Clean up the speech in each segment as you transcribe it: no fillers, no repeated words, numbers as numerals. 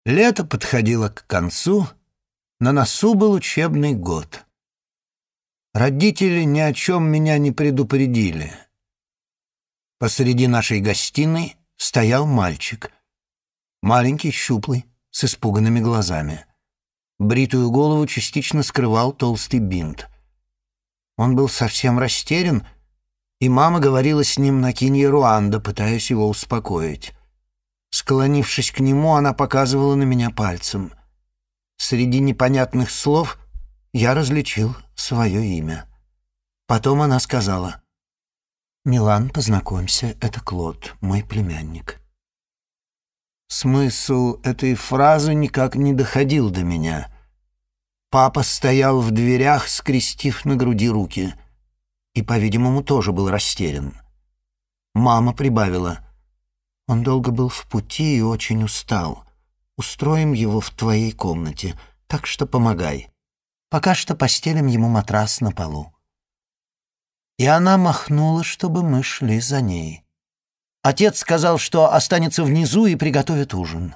Лето подходило к концу, на носу был учебный год. Родители ни о чем меня не предупредили. Посреди нашей гостиной стоял мальчик. Маленький, щуплый, с испуганными глазами. Бритую голову частично скрывал толстый бинт. Он был совсем растерян, и мама говорила с ним на кинья-руандо, пытаясь его успокоить. Склонившись к нему, она показывала на меня пальцем. Среди непонятных слов я различил свое имя. Потом она сказала: «Милан, познакомься, это Клод, мой племянник». Смысл этой фразы никак не доходил до меня. Папа стоял в дверях, скрестив на груди руки, и, по-видимому, тоже был растерян. Мама прибавила: «Он долго был в пути и очень устал. Устроим его в твоей комнате, так что помогай. Пока что постелим ему матрас на полу». И она махнула, чтобы мы шли за ней. Отец сказал, что останется внизу и приготовит ужин.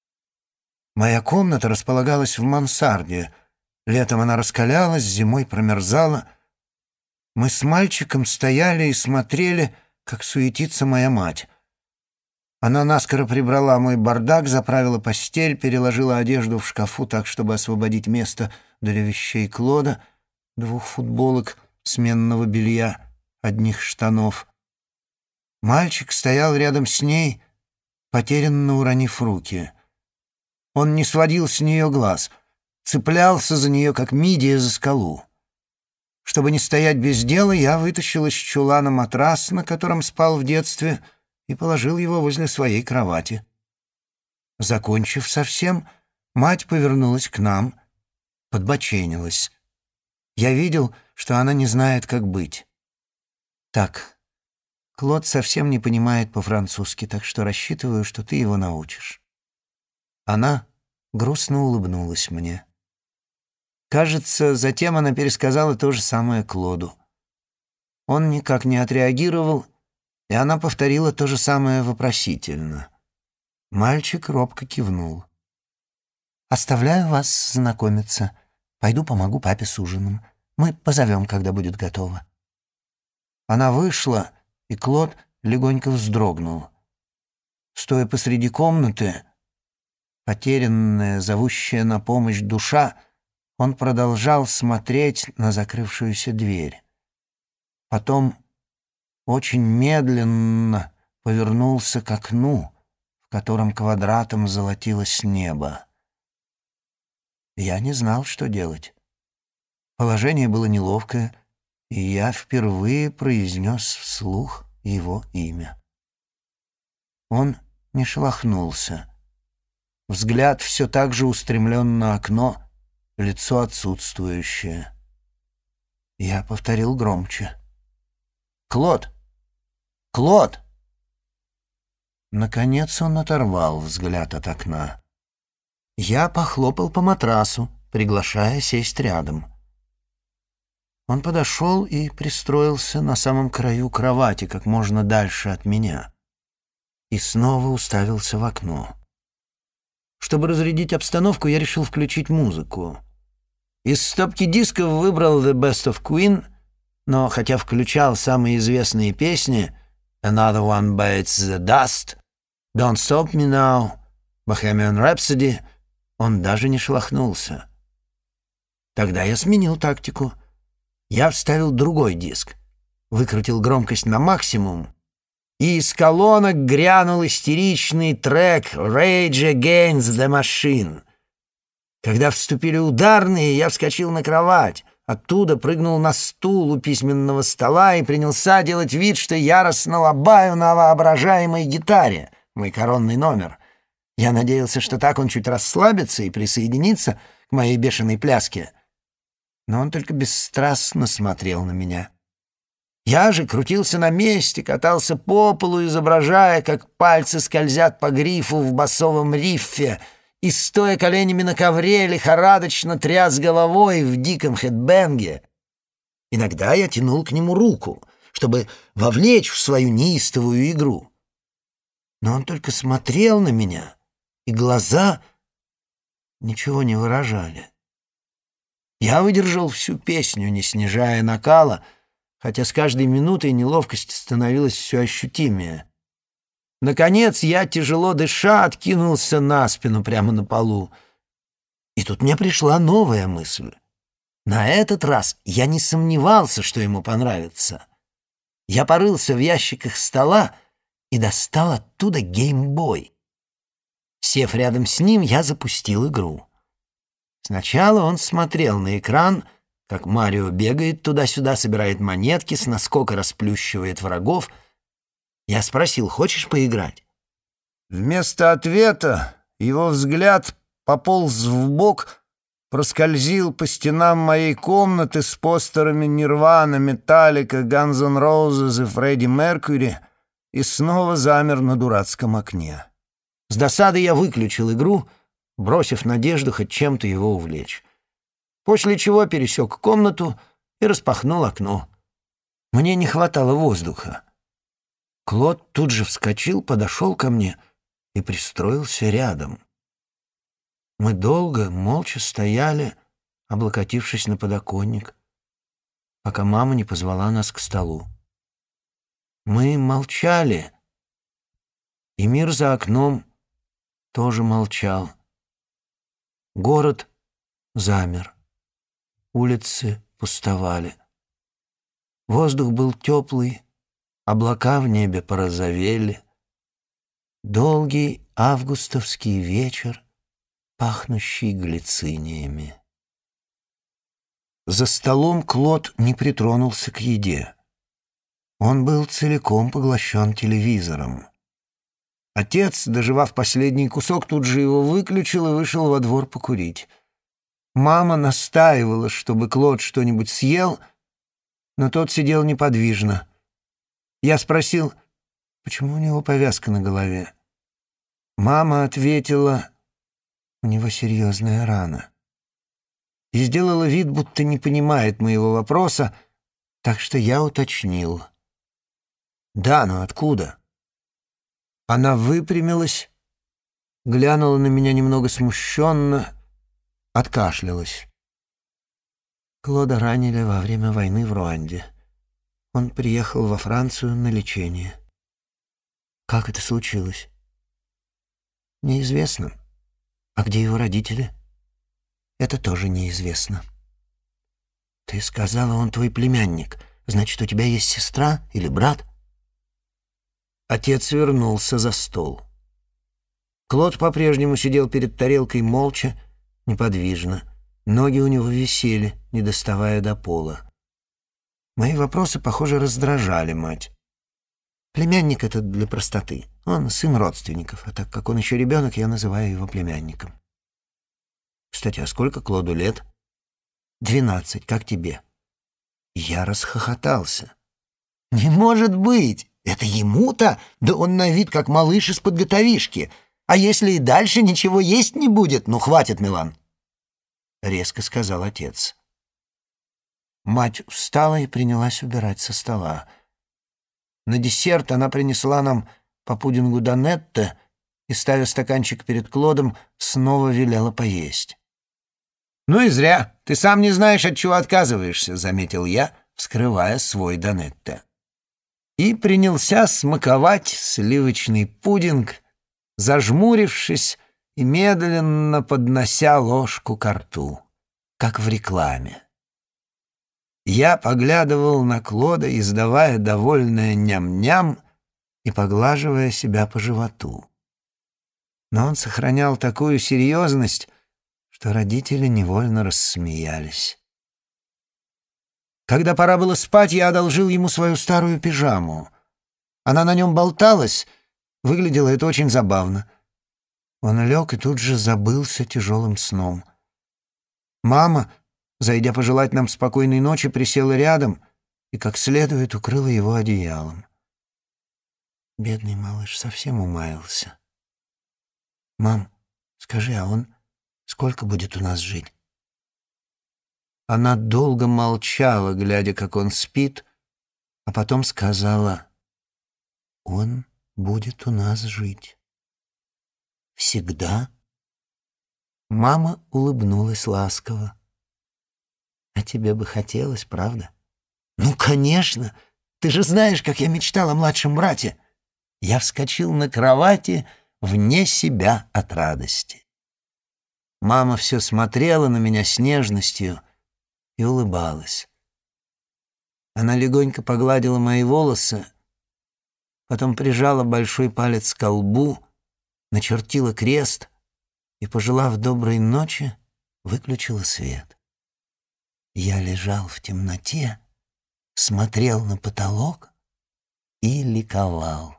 Моя комната располагалась в мансарде. Летом она раскалялась, зимой промерзала. Мы с мальчиком стояли и смотрели, как суетится моя мать. Она наскоро прибрала мой бардак, заправила постель, переложила одежду в шкафу так, чтобы освободить место для вещей Клода, 2 футболок, сменного белья, одних штанов. Мальчик стоял рядом с ней, потерянно уронив руки. Он не сводил с нее глаз, цеплялся за нее, как мидия за скалу. Чтобы не стоять без дела, я вытащил из чулана матрас, на котором спал в детстве, и положил его возле своей кровати. Закончив совсем, мать повернулась к нам, подбоченилась. Я видел, что она не знает, как быть. «Так, Клод совсем не понимает по-французски, так что рассчитываю, что ты его научишь». Она грустно улыбнулась мне. Кажется, затем она пересказала то же самое Клоду. Он никак не отреагировал, и она повторила то же самое вопросительно. Мальчик робко кивнул. «Оставляю вас знакомиться. Пойду помогу папе с ужином. Мы позовем, когда будет готово». Она вышла, и Клод легонько вздрогнул. Стоя посреди комнаты, потерянная, зовущая на помощь душа, он продолжал смотреть на закрывшуюся дверь. Потом очень медленно повернулся к окну, в котором квадратом золотилось небо. Я не знал, что делать. Положение было неловкое, и я впервые произнес вслух его имя. Он не шелохнулся. Взгляд все так же устремлен на окно, лицо отсутствующее. Я повторил громче: «Клод! Клод!» Наконец он оторвал взгляд от окна. Я похлопал по матрасу, приглашая сесть рядом. Он подошел и пристроился на самом краю кровати, как можно дальше от меня, и снова уставился в окно. Чтобы разрядить обстановку, я решил включить музыку. Из стопки дисков выбрал «The Best of Queen», но хотя включал самые известные песни «Another One Bites the Dust», «Don't Stop Me Now», «Bohemian Rhapsody», он даже не шелохнулся. Тогда я сменил тактику. Я вставил другой диск, выкрутил громкость на максимум, и из колонок грянул истеричный трек «Rage Against the Machine». Когда вступили ударные, я вскочил на кровать, оттуда прыгнул на стул у письменного стола и принялся делать вид, что яростно лобаю на воображаемой гитаре, мой коронный номер. Я надеялся, что так он чуть расслабится и присоединится к моей бешеной пляске. Но он только бесстрастно смотрел на меня. Я же крутился на месте, катался по полу, изображая, как пальцы скользят по грифу в басовом риффе, и, стоя коленями на ковре, лихорадочно тряс головой в диком хедбэнге. Иногда я тянул к нему руку, чтобы вовлечь в свою неистовую игру. Но он только смотрел на меня, и глаза ничего не выражали. Я выдержал всю песню, не снижая накала, хотя с каждой минутой неловкость становилась все ощутимее. Наконец я, тяжело дыша, откинулся на спину прямо на полу. И тут мне пришла новая мысль. На этот раз я не сомневался, что ему понравится. Я порылся в ящиках стола и достал оттуда геймбой. Сев рядом с ним, я запустил игру. Сначала он смотрел на экран, как Марио бегает туда-сюда, собирает монетки, с наскока расплющивает врагов. Я спросил: «Хочешь поиграть?» Вместо ответа его взгляд пополз вбок, проскользил по стенам моей комнаты с постерами Нирвана, Металлика, Guns N' Roses и Фредди Меркьюри и снова замер на дурацком окне. С досады я выключил игру, бросив надежду хоть чем-то его увлечь. После чего пересек комнату и распахнул окно. Мне не хватало воздуха. Клод тут же вскочил, подошел ко мне и пристроился рядом. Мы долго, молча стояли, облокотившись на подоконник, пока мама не позвала нас к столу. Мы молчали, и мир за окном тоже молчал. Город замер, улицы пустовали. Воздух был теплый, облака в небе порозовели. Долгий августовский вечер, пахнущий глициниями. За столом Клод не притронулся к еде. Он был целиком поглощен телевизором. Отец, доживав последний кусок, тут же его выключил и вышел во двор покурить. Мама настаивала, чтобы Клод что-нибудь съел, но тот сидел неподвижно. Я спросил, почему у него повязка на голове. Мама ответила: «У него серьезная рана». И сделала вид, будто не понимает моего вопроса, так что я уточнил: «Да, но откуда?» Она выпрямилась, глянула на меня немного смущенно, откашлялась. Клода ранили во время войны в Руанде. Он приехал во Францию на лечение. Как это случилось? Неизвестно. А где его родители? Это тоже неизвестно. Ты сказала, он твой племянник. Значит, у тебя есть сестра или брат? Отец вернулся за стол. Клод по-прежнему сидел перед тарелкой молча, неподвижно. Ноги у него висели, не доставая до пола. Мои вопросы, похоже, раздражали мать. Племянник — это для простоты. Он сын родственников, а так как он еще ребенок, я называю его племянником. Кстати, а сколько Клоду лет? 12, как тебе? Я расхохотался. Не может быть! Это ему-то? Да он на вид как малыш из подготовишки. А если и дальше ничего есть не будет? Ну, хватит, Милан!» Резко сказал отец. Мать встала и принялась убирать со стола. На десерт она принесла нам по пудингу Донетто и, ставя стаканчик перед Клодом, снова велела поесть. «Ну и зря. Ты сам не знаешь, от чего отказываешься», — заметил я, вскрывая свой Донетто. И принялся смаковать сливочный пудинг, зажмурившись и медленно поднося ложку ко рту, как в рекламе. Я поглядывал на Клода, издавая довольное ням-ням и поглаживая себя по животу. Но он сохранял такую серьезность, что родители невольно рассмеялись. Когда пора было спать, я одолжил ему свою старую пижаму. Она на нем болталась, выглядело это очень забавно. Он лег и тут же забылся тяжелым сном. Мама, зайдя пожелать нам спокойной ночи, присела рядом и как следует укрыла его одеялом. Бедный малыш совсем умаялся. «Мам, скажи, а он сколько будет у нас жить?» Она долго молчала, глядя, как он спит, а потом сказала: «Он будет у нас жить. Всегда Мама улыбнулась ласково. «А тебе бы хотелось, правда?» «Ну, конечно! Ты же знаешь, как я мечтал о младшем брате!» Я вскочил на кровати вне себя от радости. Мама все смотрела на меня с нежностью и улыбалась. Она легонько погладила мои волосы, потом прижала большой палец к лбу, начертила крест и, пожелав доброй ночи, выключила свет. Я лежал в темноте, смотрел на потолок и ликовал.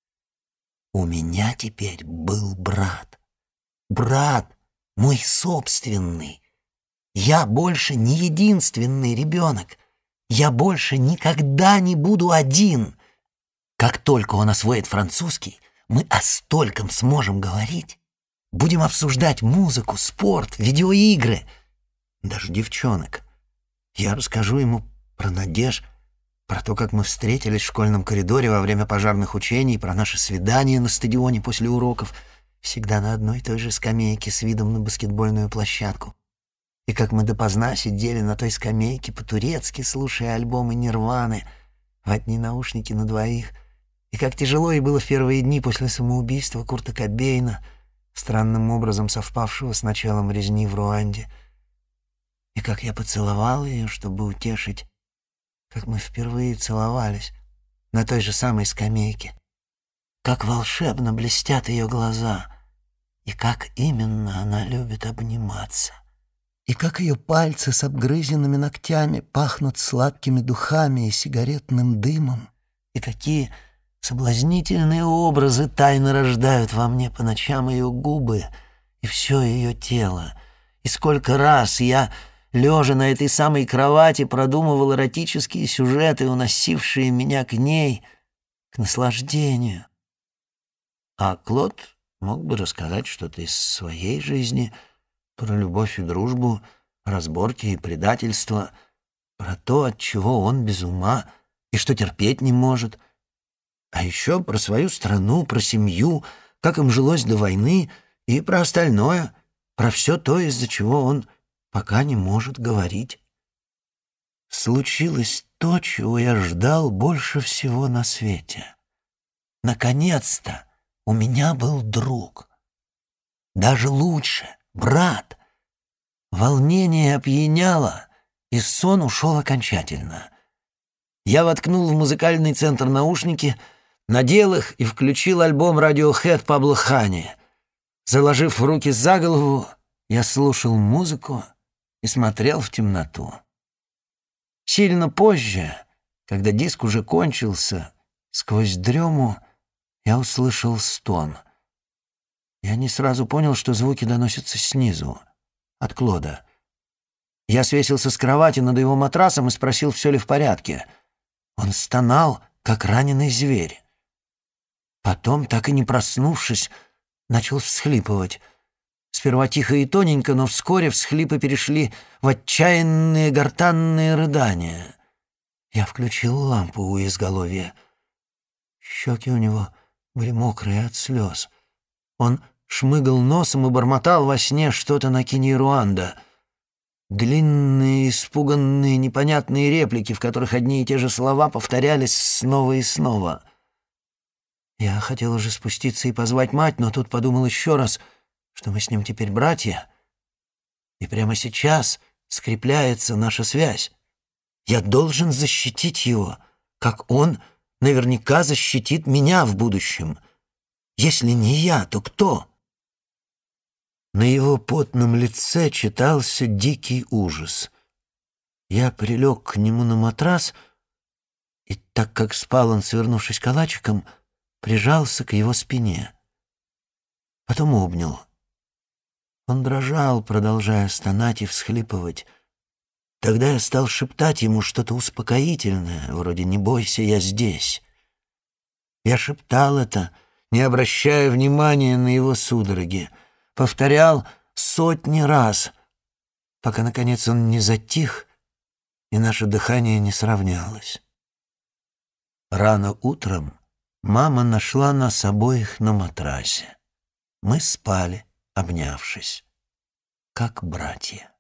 У меня теперь был брат. Брат мой собственный. Я больше не единственный ребенок. Я больше никогда не буду один. Как только он освоит французский, мы о стольком сможем говорить. Будем обсуждать музыку, спорт, видеоигры, даже девчонок. Я расскажу ему про Надеж, про то, как мы встретились в школьном коридоре во время пожарных учений, про наше свидание на стадионе после уроков, всегда на одной и той же скамейке с видом на баскетбольную площадку. И как мы допоздна сидели на той скамейке по-турецки, слушая альбомы Нирваны в одни наушники на двоих. И как тяжело ей было в первые дни после самоубийства Курта Кобейна, странным образом совпавшего с началом резни в Руанде. И как я поцеловал ее, чтобы утешить, как мы впервые целовались на той же самой скамейке. Как волшебно блестят ее глаза, и как именно она любит обниматься. И как ее пальцы с обгрызенными ногтями пахнут сладкими духами и сигаретным дымом, и какие соблазнительные образы тайно рождают во мне по ночам ее губы и все ее тело. И сколько раз я, лежа на этой самой кровати, продумывал эротические сюжеты, уносившие меня к ней, к наслаждению. А Клод мог бы рассказать что-то из своей жизни, про любовь и дружбу, разборки и предательство, про то, от чего он без ума и что терпеть не может. А еще про свою страну, про семью, как им жилось до войны, и про остальное, про все то, из-за чего он пока не может говорить. Случилось то, чего я ждал больше всего на свете. Наконец-то у меня был друг. Даже лучше — брат. Волнение опьяняло, и сон ушел окончательно. Я воткнул в музыкальный центр наушники, надел их и включил альбом Radiohead Пабло Хани. Заложив руки за голову, я слушал музыку и смотрел в темноту. Сильно позже, когда диск уже кончился, сквозь дрему я услышал стон. Я не сразу понял, что звуки доносятся снизу, от Клода. Я свесился с кровати над его матрасом и спросил, все ли в порядке. Он стонал, как раненый зверь. Потом, так и не проснувшись, начал всхлипывать. Сперва тихо и тоненько, но вскоре всхлипы перешли в отчаянные гортанные рыдания. Я включил лампу у изголовья. Щеки у него были мокрые от слез. Он шмыгал носом и бормотал во сне что-то на кинируанда. Длинные, испуганные, непонятные реплики, в которых одни и те же слова повторялись снова и снова. Я хотел уже спуститься и позвать мать, но тут подумал еще раз, что мы с ним теперь братья, и прямо сейчас скрепляется наша связь. Я должен защитить его, как он наверняка защитит меня в будущем. Если не я, то кто? На его потном лице читался дикий ужас. Я прилег к нему на матрас, и так как спал он, свернувшись калачиком, прижался к его спине. Потом обнял. Он дрожал, продолжая стонать и всхлипывать. Тогда я стал шептать ему что-то успокоительное, вроде «Не бойся, я здесь». Я шептал это, не обращая внимания на его судороги. Повторял сотни раз, пока, наконец, он не затих, и наше дыхание не сравнялось. Рано утром мама нашла нас обоих на матрасе. Мы спали, обнявшись. как братья.